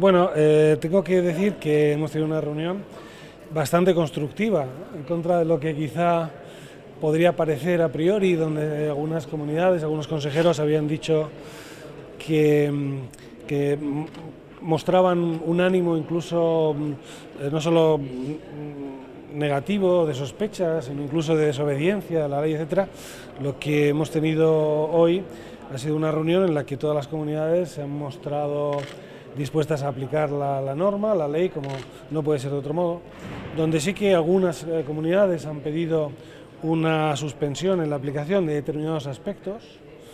Tengo que decir que hemos tenido una reunión bastante constructiva, en contra de lo que quizá podría parecer a priori, donde algunas comunidades, algunos consejeros habían dicho que mostraban un ánimo incluso no solo negativo, de sospechas, sino incluso de desobediencia a la ley, etcétera. Lo que hemos tenido hoy ha sido una reunión en la que todas las comunidades se han mostrado dispuestas a aplicar la norma, la ley, como no puede ser de otro modo, donde sí que algunas comunidades han pedido una suspensión en la aplicación de determinados aspectos,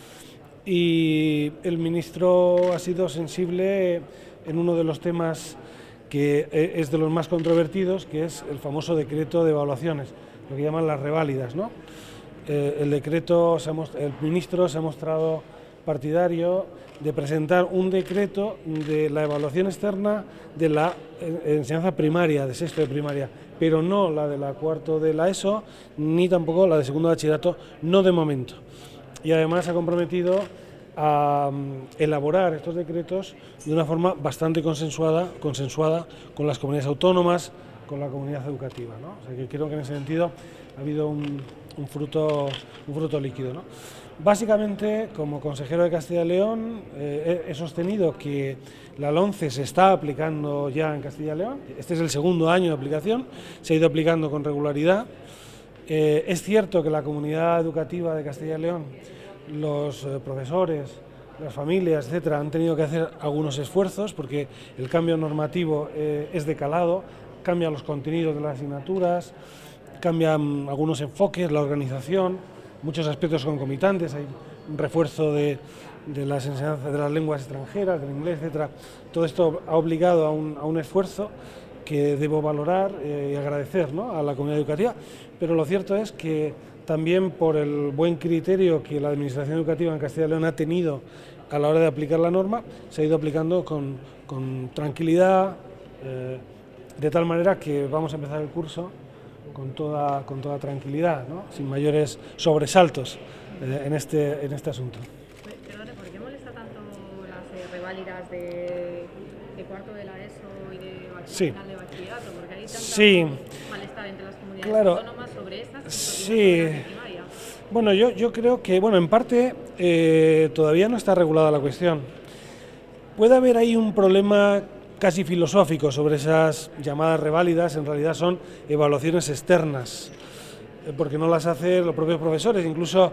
y el ministro ha sido sensible en uno de los temas que es de los más controvertidos, que es el famoso decreto de evaluaciones, lo que llaman las reválidas, ¿no? El ministro se ha mostrado partidario de presentar un decreto de la evaluación externa de la enseñanza primaria, de sexto de primaria, pero no la de la cuarto de la ESO, ni tampoco la de segundo de bachillerato, no de momento. Y además se ha comprometido a elaborar estos decretos de una forma bastante consensuada con las comunidades autónomas, con la comunidad educativa, ¿no? O sea que creo que en ese sentido ha habido un fruto líquido, ¿no? Básicamente, como consejero de Castilla y León, he sostenido que la LOMCE se está aplicando ya en Castilla y León. Este es el segundo año de aplicación, se ha ido aplicando con regularidad. Es cierto que la comunidad educativa de Castilla y León, los profesores, las familias, etcétera, han tenido que hacer algunos esfuerzos porque el cambio normativo es de calado, cambian los contenidos de las asignaturas, cambian algunos enfoques, la organización, muchos aspectos concomitantes, hay un refuerzo de las enseñanzas de las lenguas extranjeras, del inglés, etcétera. Todo esto ha obligado a un esfuerzo que debo valorar y agradecer, ¿no?, a la comunidad educativa, pero lo cierto es que también por el buen criterio que la Administración Educativa en Castilla y León ha tenido a la hora de aplicar la norma, se ha ido aplicando con tranquilidad, de tal manera que vamos a empezar el curso con toda tranquilidad, ¿no?, sin mayores sobresaltos en este asunto. Perdone, ¿por qué molesta tanto las reválidas de cuarto de la ESO y de bachillerato? Porque hay tanto malestar entre las comunidades autónomas sobre estas. Sí. Bueno, yo creo que, en parte todavía no está regulada la cuestión. Puede haber ahí un problema casi filosófico sobre esas llamadas reválidas. En realidad son evaluaciones externas, porque no las hacen los propios profesores. Incluso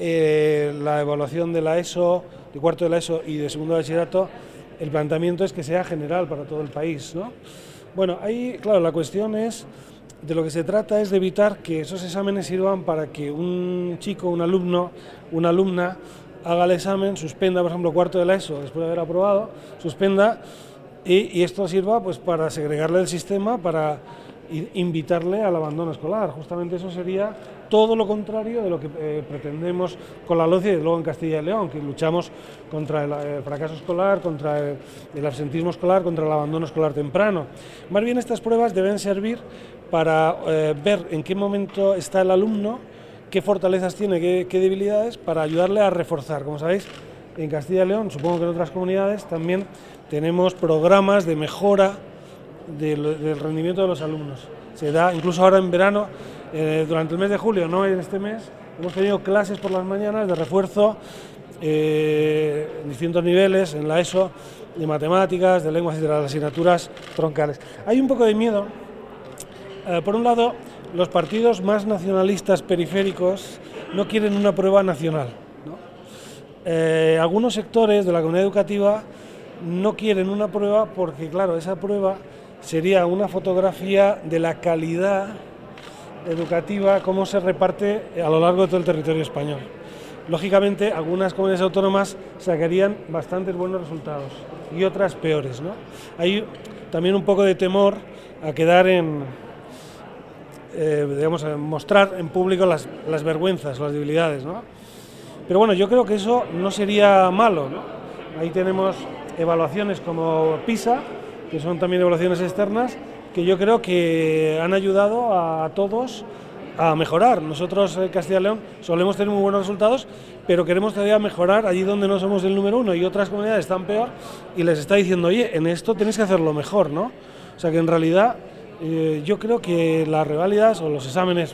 la evaluación de la ESO, de cuarto de la ESO y de segundo de bachillerato, el planteamiento es que sea general para todo el país, ¿no? Bueno, ahí, claro, la cuestión es, de lo que se trata es de evitar que esos exámenes sirvan para que un chico, un alumno, una alumna haga el examen, suspenda, por ejemplo, cuarto de la ESO, después de haber aprobado, suspenda, y esto sirva pues para segregarle del sistema, para invitarle al abandono escolar. Justamente eso sería todo lo contrario de lo que pretendemos con la LOMCE, y luego en Castilla y León, que luchamos contra el fracaso escolar, contra el absentismo escolar, contra el abandono escolar temprano. Más bien, estas pruebas deben servir para ver en qué momento está el alumno, qué fortalezas tiene, qué debilidades, para ayudarle a reforzar. Como sabéis, en Castilla y León, supongo que en otras comunidades, también tenemos programas de mejora del rendimiento de los alumnos. Se da, incluso ahora en verano, durante el mes de julio, no en este mes, hemos tenido clases por las mañanas de refuerzo en distintos niveles, en la ESO, de matemáticas, de lenguas y de las asignaturas troncales. Hay un poco de miedo. Por un lado, los partidos más nacionalistas periféricos no quieren una prueba nacional, ¿no? Algunos sectores de la comunidad educativa no quieren una prueba porque, claro, esa prueba sería una fotografía de la calidad educativa, cómo se reparte a lo largo de todo el territorio español. Lógicamente, algunas comunidades autónomas sacarían bastantes buenos resultados y otras peores, ¿no? Hay también un poco de temor a quedar a mostrar en público las vergüenzas, las debilidades, ¿no? Pero bueno, yo creo que eso no sería malo, ¿no? Ahí tenemos evaluaciones como PISA, que son también evaluaciones externas, que yo creo que han ayudado a todos a mejorar. Nosotros en Castilla y León solemos tener muy buenos resultados, pero queremos todavía mejorar allí donde no somos el número uno y otras comunidades están peor, y les está diciendo, oye, en esto tenéis que hacerlo mejor, ¿no? O sea que en realidad yo creo que las reválidas o los exámenes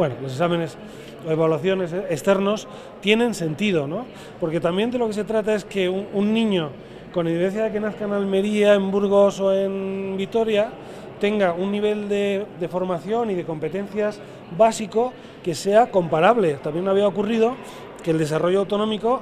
o evaluaciones externos tienen sentido, ¿no? Porque también de lo que se trata es que un niño, con independencia de que nazca en Almería, en Burgos o en Vitoria, tenga un nivel de formación y de competencias básico que sea comparable. También había ocurrido que el desarrollo autonómico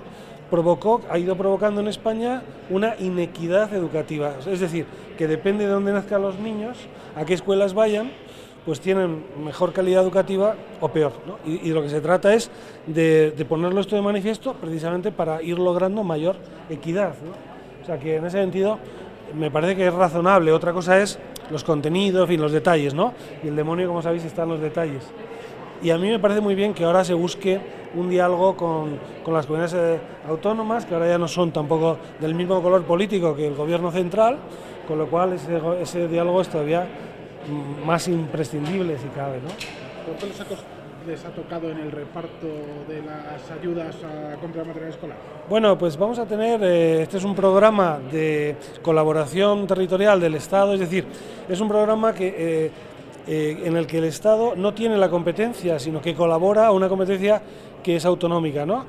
ha ido provocando en España una inequidad educativa. Es decir, que depende de dónde nazcan los niños, a qué escuelas vayan, pues tienen mejor calidad educativa o peor, ¿no? Y lo que se trata es de ponerlo esto de manifiesto precisamente para ir logrando mayor equidad, ¿no? O sea que en ese sentido me parece que es razonable. Otra cosa es los contenidos, en fin, los detalles, ¿no? Y el demonio, como sabéis, está en los detalles. Y a mí me parece muy bien que ahora se busque un diálogo con las comunidades autónomas, que ahora ya no son tampoco del mismo color político que el gobierno central, con lo cual ese diálogo es todavía más imprescindible si cabe, ¿no? ¿Cuánto les ha tocado en el reparto de las ayudas a compra de material escolar? Bueno, pues vamos a tener, este es un programa de colaboración territorial del Estado, es decir, es un programa que en el que el Estado no tiene la competencia, sino que colabora a una competencia que es autonómica, ¿no?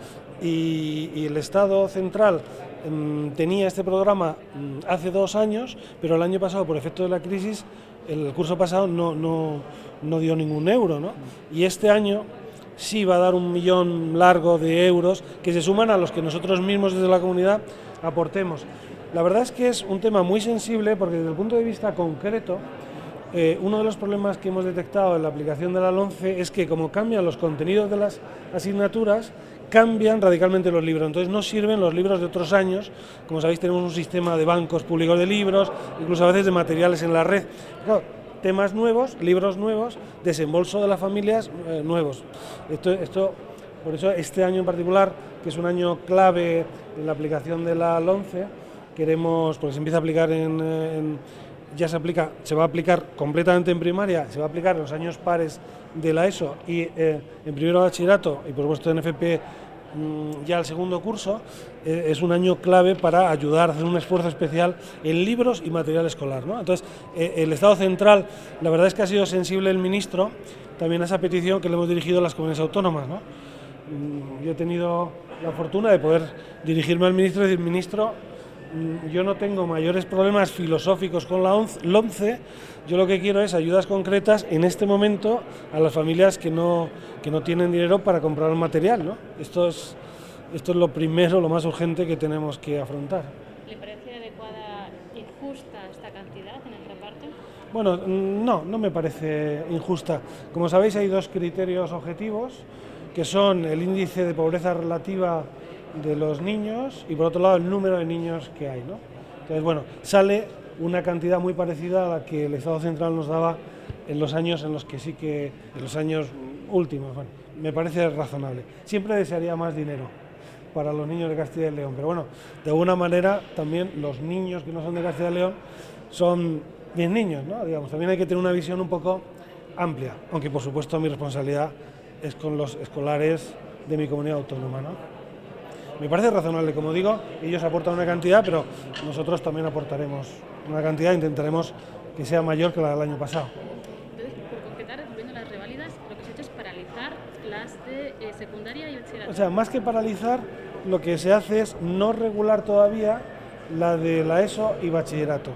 Y el Estado central tenía este programa hace 2 años, pero el año pasado, por efecto de la crisis, el curso pasado no dio ningún euro, ¿no? Y este año sí va a dar 1 millón largo de euros que se suman a los que nosotros mismos desde la comunidad aportemos. La verdad es que es un tema muy sensible porque desde el punto de vista concreto, uno de los problemas que hemos detectado en la aplicación de la LOMCE es que como cambian los contenidos de las asignaturas, cambian radicalmente los libros, entonces no sirven los libros de otros años. Como sabéis, tenemos un sistema de bancos públicos de libros, incluso a veces de materiales en la red. Claro, temas nuevos, libros nuevos, desembolso de las familias nuevos. Por eso este año en particular, que es un año clave en la aplicación de la LOMCE, queremos, porque se empieza a aplicar se va a aplicar completamente en primaria, se va a aplicar en los años pares de la ESO y en primero de bachillerato y por supuesto en FP ya el segundo curso. Es un año clave para ayudar a hacer un esfuerzo especial en libros y material escolar, ¿no? Entonces, el Estado central, la verdad es que ha sido sensible el ministro también a esa petición que le hemos dirigido a las comunidades autónomas, ¿no? Yo he tenido la fortuna de poder dirigirme al ministro y decir, ministro, yo no tengo mayores problemas filosóficos con la LOMCE, yo lo que quiero es ayudas concretas en este momento a las familias que no tienen dinero para comprar el material, ¿no? Esto es lo primero, lo más urgente que tenemos que afrontar. ¿Le parece adecuada y justa esta cantidad en el reparto? Bueno, no me parece injusta. Como sabéis, hay 2 criterios objetivos, que son el índice de pobreza relativa de los niños y por otro lado el número de niños que hay, ¿no? Entonces, bueno, sale una cantidad muy parecida a la que el Estado central nos daba en los años en los años últimos. Bueno, me parece razonable. Siempre desearía más dinero para los niños de Castilla y León, pero bueno, de alguna manera también los niños que no son de Castilla y León son bien niños, ¿no? Digamos, también hay que tener una visión un poco amplia, aunque por supuesto mi responsabilidad es con los escolares de mi comunidad autónoma, ¿no? Me parece razonable, como digo, ellos aportan una cantidad, pero nosotros también aportaremos una cantidad, intentaremos que sea mayor que la del año pasado. Entonces, por concretar, volviendo a las reválidas, lo que se ha hecho es paralizar las de secundaria y bachillerato. O sea, más que paralizar, lo que se hace es no regular todavía la de la ESO y bachillerato.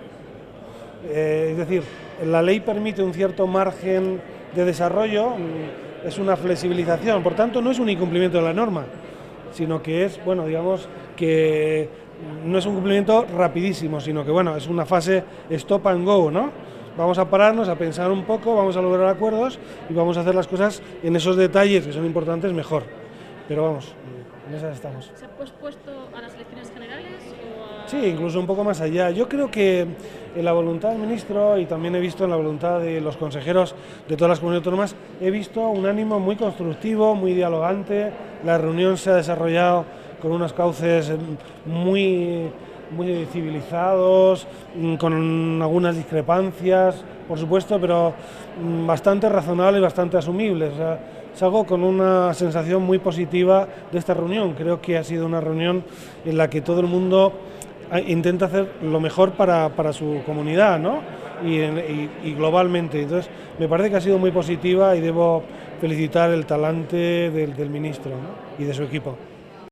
Es decir, la ley permite un cierto margen de desarrollo, es una flexibilización, por tanto no es un incumplimiento de la norma, sino que es, bueno, digamos que no es un cumplimiento rapidísimo, sino que, bueno, es una fase stop and go, ¿no? Vamos a pararnos, a pensar un poco, vamos a lograr acuerdos y vamos a hacer las cosas en esos detalles que son importantes mejor. Pero vamos, en esas estamos. ¿Se ha pospuesto a las elecciones generales o a...? Sí, incluso un poco más allá. Yo creo que en la voluntad del ministro y también he visto en la voluntad de los consejeros de todas las comunidades autónomas, he visto un ánimo muy constructivo, muy dialogante. La reunión se ha desarrollado con unos cauces muy civilizados, con algunas discrepancias, por supuesto, pero bastante razonables, bastante asumibles. O sea, salgo con una sensación muy positiva de esta reunión. Creo que ha sido una reunión en la que todo el mundo intenta hacer lo mejor para su comunidad, ¿no? Y globalmente. Entonces, me parece que ha sido muy positiva y debo felicitar el talante del ministro, ¿no? Y de su equipo.